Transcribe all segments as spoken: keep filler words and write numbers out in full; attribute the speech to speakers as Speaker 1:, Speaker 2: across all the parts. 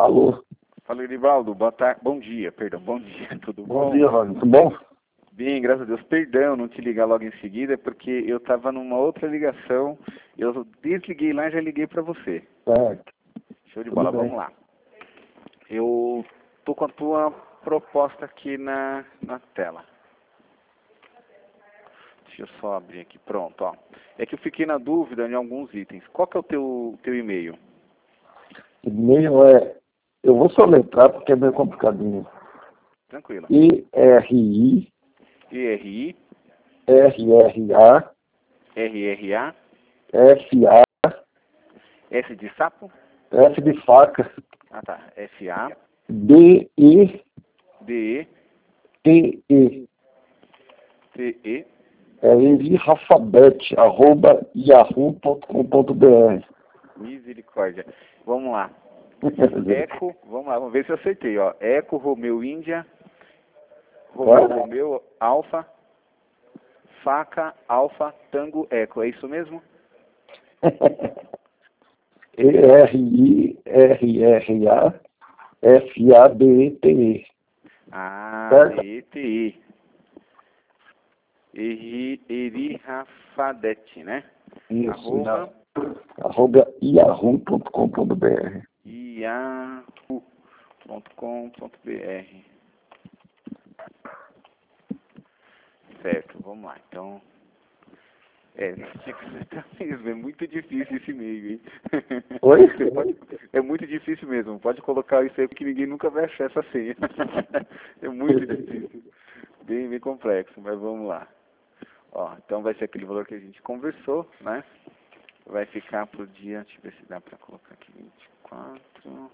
Speaker 1: Alô?
Speaker 2: Fala, Erivaldo. Boa tarde. Bom dia, perdão. Bom dia, tudo bom?
Speaker 1: Bom dia, Rony. Tudo bom?
Speaker 2: Bem, graças a Deus. Perdão não te ligar logo em seguida, porque eu estava numa outra ligação. Eu desliguei lá e já liguei para você.
Speaker 1: Certo.
Speaker 2: Show de
Speaker 1: Tudo
Speaker 2: bola,
Speaker 1: bem.
Speaker 2: vamos lá. Eu tô com a tua proposta aqui na, na tela. Deixa eu só abrir aqui. Pronto, ó. É que eu fiquei na dúvida em alguns itens. Qual que é o teu, teu e-mail?
Speaker 1: E-mail é... Eu vou soletrar porque é meio complicadinho.
Speaker 2: Tranquilo.
Speaker 1: I R I
Speaker 2: E R I
Speaker 1: R R A
Speaker 2: R R A
Speaker 1: F A
Speaker 2: S de sapo?
Speaker 1: F de faca
Speaker 2: Ah, tá. F A
Speaker 1: D I
Speaker 2: D E
Speaker 1: T E
Speaker 2: T E
Speaker 1: é envierrafabete arroba yahoo ponto com ponto br.
Speaker 2: Misericórdia. Vamos lá. Eco, vamos lá, vamos ver se eu acertei, ó. Eco, Romeu, Índia, Romeu,
Speaker 1: Vai?
Speaker 2: Romeu, Alfa, Faca, Alfa, Tango, Eco. É isso mesmo?
Speaker 1: E R I R R A F A B E T E.
Speaker 2: Ah,
Speaker 1: Certo?
Speaker 2: D E T E. Eri, Eri Rafadete, né?
Speaker 1: Isso.
Speaker 2: Arroba
Speaker 1: Arroba yahoo ponto com ponto br.
Speaker 2: yahoo ponto com ponto br. Certo, vamos lá. Então, é, tinha que acertar mesmo. É muito difícil esse e-mail, hein?
Speaker 1: Oi?
Speaker 2: Você pode, é muito difícil mesmo. Pode colocar isso aí porque ninguém nunca vai achar essa senha. É muito difícil. Bem, bem complexo, mas vamos lá. Ó, então vai ser aquele valor que a gente conversou, né? Vai ficar pro dia, deixa eu ver se dá pra colocar aqui, vinte e quatro.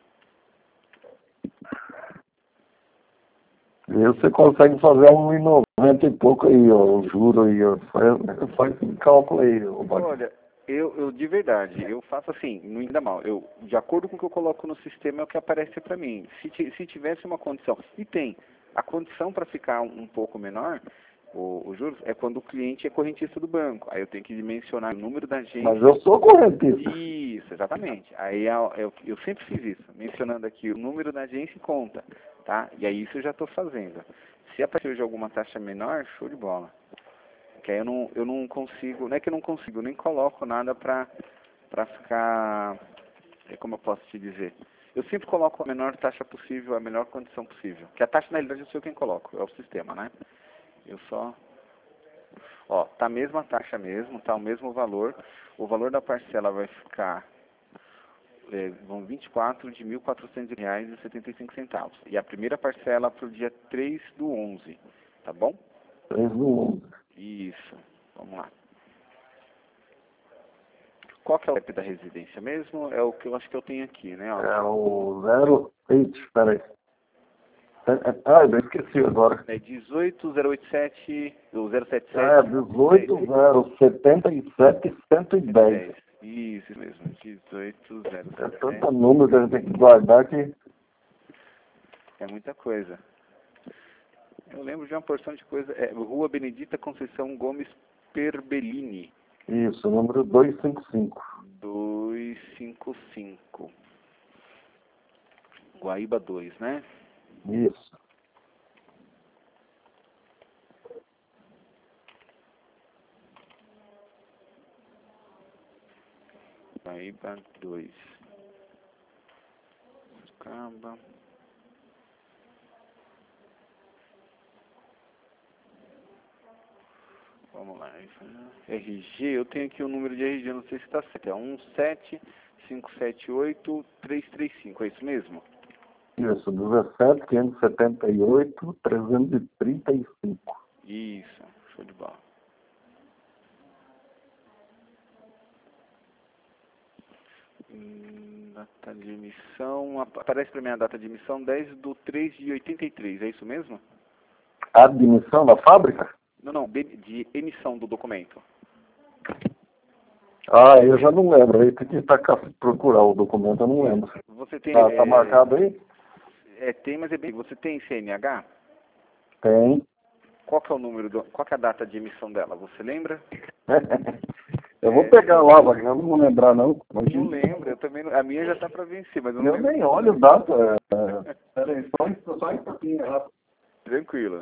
Speaker 1: E você consegue fazer um e noventa e pouco aí, ó, eu juro aí, ó. Faz, faz esse cálculo aí, ó.
Speaker 2: Olha, eu, eu de verdade, eu faço assim, não ainda mal. Eu, de acordo com o que eu coloco no sistema é o que aparece pra mim. Se, ti- se tivesse uma condição, e tem, a condição para ficar um, um pouco menor, o, o juros, é quando o cliente é correntista do banco. Aí eu tenho que dimensionar o número da agência.
Speaker 1: Mas eu sou correntista.
Speaker 2: Isso, exatamente. Aí eu, eu, eu sempre fiz isso, mencionando aqui o número da agência e conta, tá? E aí isso eu já estou fazendo. Se aparecer de alguma taxa menor, show de bola. Que aí eu não, eu não consigo, não é que eu não consigo, eu nem coloco nada pra, pra ficar, é, como eu posso te dizer? Eu sempre coloco a menor taxa possível, a melhor condição possível. Que a taxa, na realidade, eu sou quem coloco, é o sistema, né? Eu só... Ó, tá a mesma taxa mesmo, tá o mesmo valor. O valor da parcela vai ficar é, vão vinte e quatro de mil e quatrocentos reais e setenta e cinco centavos. E a primeira parcela para o dia três do onze, tá bom?
Speaker 1: três no um.
Speaker 2: Isso, vamos lá. Qual que é o app da residência mesmo? É o que eu acho que eu tenho aqui, né? Ó.
Speaker 1: É o zero oito, peraí. É, é, ah, eu esqueci agora.
Speaker 2: É dezoito zero oito sete, ou zero sete sete.
Speaker 1: É, dezoito zero setenta e sete cento e dez.
Speaker 2: Isso, isso mesmo, dezoito zero
Speaker 1: É
Speaker 2: sete.
Speaker 1: tanto número que a gente tem que guardar que...
Speaker 2: É muita coisa. Eu lembro de uma porção de coisa. É, Rua Benedita Conceição Gomes Perbellini.
Speaker 1: Isso, número duzentos e cinquenta e cinco.
Speaker 2: duzentos e cinquenta e cinco. Guaíba dois, né?
Speaker 1: Isso.
Speaker 2: Guaíba dois. Acaba. Vamos lá. R G, eu tenho aqui o número de R G, não sei se está certo. É um sete cinco sete oito três três cinco, é isso mesmo?
Speaker 1: Isso, dezessete quinhentos e setenta e oito trezentos e trinta e cinco.
Speaker 2: Isso, show de bola. Hum, data de emissão, ap- aparece para mim a data de emissão dez do três de oitenta e três, é isso mesmo?
Speaker 1: A admissão da fábrica?
Speaker 2: Não, não, de, de emissão do documento.
Speaker 1: Ah, eu já não lembro. Aí tem que tacar, procurar o documento, eu não lembro.
Speaker 2: Você tem,
Speaker 1: Tá, tá
Speaker 2: é,
Speaker 1: marcado aí?
Speaker 2: é, tem, mas é bem, você tem C N H?
Speaker 1: Tem.
Speaker 2: Qual que é o número, do, qual que é a data de emissão dela, você lembra?
Speaker 1: Eu vou pegar lá, Wagner, eu não vou lembrar não.
Speaker 2: Não lembro, eu também não, a minha já tá para vencer, mas eu não
Speaker 1: Eu
Speaker 2: lembro.
Speaker 1: nem olho data. É, peraí, só, só um pouquinho rápido.
Speaker 2: Tranquilo.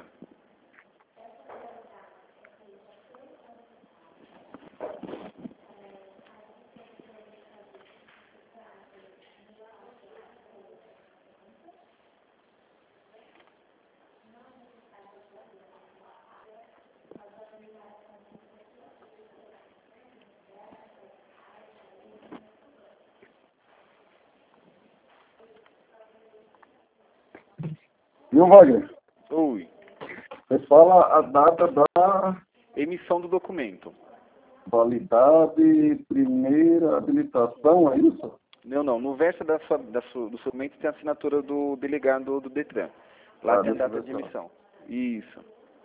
Speaker 1: Viu, Wagner?
Speaker 2: Oi.
Speaker 1: Você fala a data da
Speaker 2: Emissão do documento.
Speaker 1: validade, primeira habilitação, é isso?
Speaker 2: Não, não. No verso da sua, da sua, do seu documento tem a assinatura do delegado do Detran. Lá
Speaker 1: Ah,
Speaker 2: tem a
Speaker 1: deixa eu
Speaker 2: data
Speaker 1: ver
Speaker 2: de
Speaker 1: só.
Speaker 2: emissão. Isso.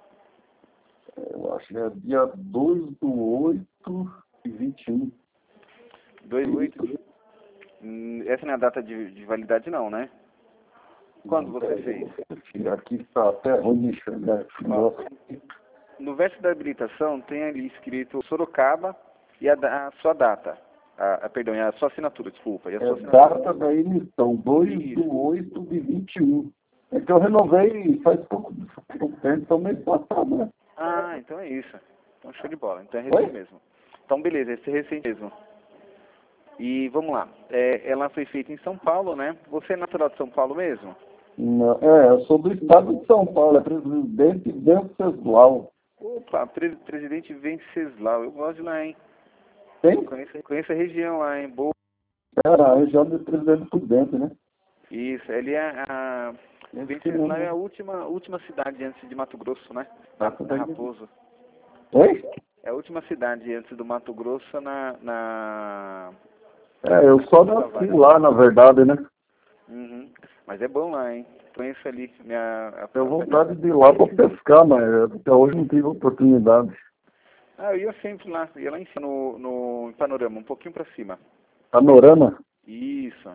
Speaker 1: Eu acho que é dia dois do oito e vinte e um.
Speaker 2: dois oito. Hum, essa não é a data de, de validade não, né? Quando você fez?
Speaker 1: Aqui está até ruim de enxergar. Nossa.
Speaker 2: No verso da habilitação tem ali escrito Sorocaba e a, da- a sua data. A, a, perdão, e a sua assinatura, desculpa. E a sua
Speaker 1: É
Speaker 2: assinatura.
Speaker 1: data da emissão, dois
Speaker 2: Isso.
Speaker 1: do oito de vinte e um. É que eu renovei faz pouco, pouco tempo, então mês passado, né?
Speaker 2: Ah, então é isso. Então show de bola. Então é recente
Speaker 1: Oi?
Speaker 2: mesmo. Então beleza, esse é recente mesmo. E vamos lá. É, ela foi feita em São Paulo, né? Você é natural de São Paulo mesmo?
Speaker 1: Não, é, eu sou do estado de São Paulo, é presidente Venceslau.
Speaker 2: Opa, pre presidente Venceslau. Eu gosto de lá, hein?
Speaker 1: Quem?
Speaker 2: Conheço, conheço a região lá, hein? Boa.
Speaker 1: Era a região do presidente Prudente, né?
Speaker 2: Isso, ele é a...
Speaker 1: Esse que
Speaker 2: Venceslau
Speaker 1: não-
Speaker 2: é a última, última cidade antes de Mato Grosso, né? Na,
Speaker 1: Essa
Speaker 2: na
Speaker 1: daí-
Speaker 2: Raposo.
Speaker 1: Oi?
Speaker 2: É a última cidade antes do Mato Grosso na... na...
Speaker 1: É, eu só nasci lá, na verdade, né?
Speaker 2: Uhum. Mas é bom lá, hein? Conheço ali minha... a-
Speaker 1: Tenho
Speaker 2: a-
Speaker 1: vontade de ir lá para pescar, mas até hoje não tive oportunidade.
Speaker 2: Ah, eu ia sempre lá. Ia lá em cima, no, no Panorama, um pouquinho pra cima.
Speaker 1: Panorama?
Speaker 2: Isso.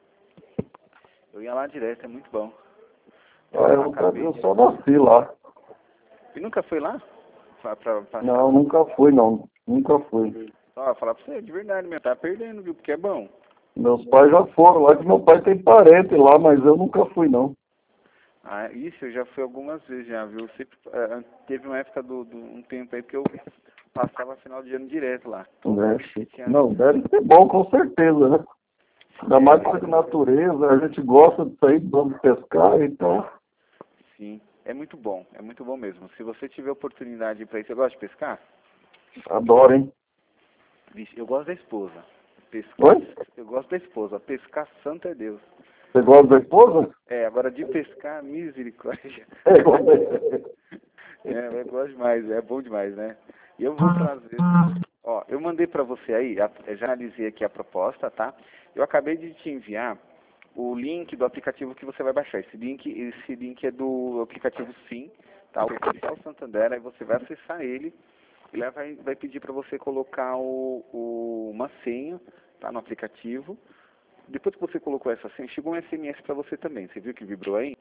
Speaker 2: Eu ia lá direto, é muito bom.
Speaker 1: Ah, eu, nunca-
Speaker 2: acabei
Speaker 1: eu
Speaker 2: de...
Speaker 1: só nasci lá.
Speaker 2: E nunca foi lá? Pra, pra passar?
Speaker 1: Não, nunca fui, não. Nunca fui.
Speaker 2: Ó, falar pra você, de verdade, meu, tá perdendo, viu? Porque é bom.
Speaker 1: Meus pais já foram lá, que meu pai tem parente lá, mas eu nunca fui, não.
Speaker 2: Ah, isso eu já fui algumas vezes já, viu? Sempre, eh, teve uma época do, do um tempo aí que eu passava final de ano direto lá.
Speaker 1: Né?
Speaker 2: Tinha-
Speaker 1: Não, deve ser bom, com certeza, né? Ainda mais coisa de natureza, a gente gosta de sair, vamos pescar, então...
Speaker 2: Sim, é muito bom, é muito bom mesmo. Se você tiver oportunidade para isso, você gosta de pescar?
Speaker 1: Adoro, hein?
Speaker 2: Vixe, eu gosto da esposa. Pescar,
Speaker 1: Oi?
Speaker 2: eu gosto da esposa. Pescar, santo é Deus.
Speaker 1: Você gosta da esposa?
Speaker 2: É, agora de pescar, misericórdia.
Speaker 1: É, gosta.
Speaker 2: É, eu gosto demais, é bom demais, né? E eu vou trazer. Ó, eu mandei para você aí, a- eu já analisei aqui a proposta, tá? Eu acabei de te enviar o link do aplicativo que você vai baixar. Esse link, esse link é do aplicativo Sim, tá? O Oficial Santander, aí você vai acessar ele e lá vai, vai pedir para você colocar o, o, uma senha, tá? No aplicativo. Depois que você colocou essa senha, chegou um S M S para você também. Você viu que vibrou aí?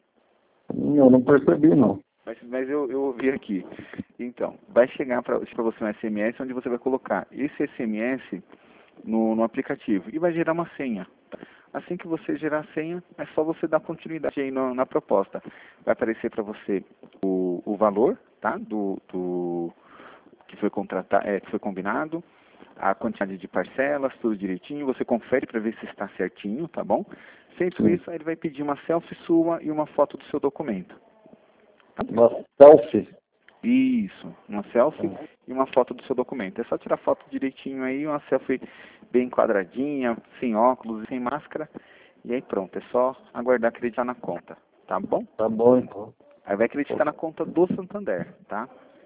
Speaker 1: Eu não percebi, não.
Speaker 2: Mas, mas eu, eu ouvi aqui. Então, vai chegar para você um S M S onde você vai colocar esse S M S no, no aplicativo e vai gerar uma senha. Assim que você gerar a senha, é só você dar continuidade aí no, na proposta. Vai aparecer para você o, o valor, tá? Do, do que foi contratado, é, que foi combinado, a quantidade de parcelas, tudo direitinho. Você confere para ver se está certinho, tá bom? Feito
Speaker 1: Sim.
Speaker 2: isso, aí ele vai pedir uma selfie sua e uma foto do seu documento.
Speaker 1: Uma selfie.
Speaker 2: Isso, uma selfie e uma foto do seu documento. É só tirar foto direitinho aí, uma selfie bem quadradinha, sem óculos, sem máscara. E aí pronto, é só aguardar acreditar na conta, tá bom?
Speaker 1: Tá bom, então.
Speaker 2: Aí vai acreditar na conta do Santander, tá?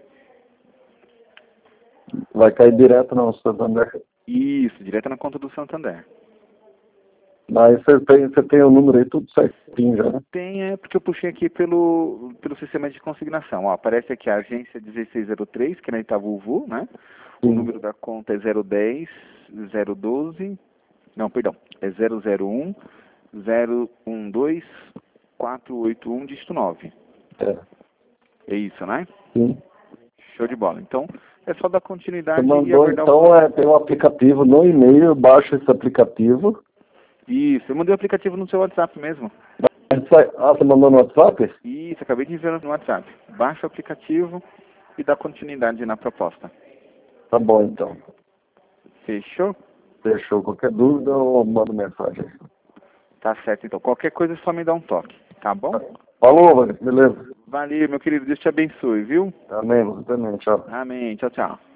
Speaker 1: Vai cair direto no Santander.
Speaker 2: Isso, direto na conta do Santander.
Speaker 1: Aí você tem, você tem o número aí tudo certinho já, né?
Speaker 2: Tem, é porque eu puxei aqui pelo, pelo sistema de consignação. Ó, aparece aqui a agência dezesseis zero três, que é na Itaúvu, né? O
Speaker 1: Sim.
Speaker 2: número da conta é zero dez, zero doze, não, perdão, é zero zero um, zero um dois, quatro oito um, dígito nove.
Speaker 1: É.
Speaker 2: É isso, né?
Speaker 1: Sim.
Speaker 2: Show de bola. Então, É só dar
Speaker 1: Você
Speaker 2: continuidade e
Speaker 1: mandou,
Speaker 2: aguardar
Speaker 1: então,
Speaker 2: o...
Speaker 1: é, tem um aplicativo no e-mail, eu baixo esse aplicativo.
Speaker 2: Isso, eu mandei o aplicativo no seu WhatsApp mesmo.
Speaker 1: Ah, você mandou no WhatsApp?
Speaker 2: Isso, acabei de enviar no WhatsApp. Baixa o aplicativo e dá continuidade na proposta.
Speaker 1: Tá bom, então.
Speaker 2: Fechou?
Speaker 1: Fechou. Qualquer dúvida, eu mando mensagem.
Speaker 2: Tá certo, então. Qualquer coisa é só me dá um toque, tá bom?
Speaker 1: Falou, mano. Beleza.
Speaker 2: Valeu, meu querido. Deus te abençoe, viu?
Speaker 1: Amém, você também. Tchau.
Speaker 2: Amém. Tchau, tchau.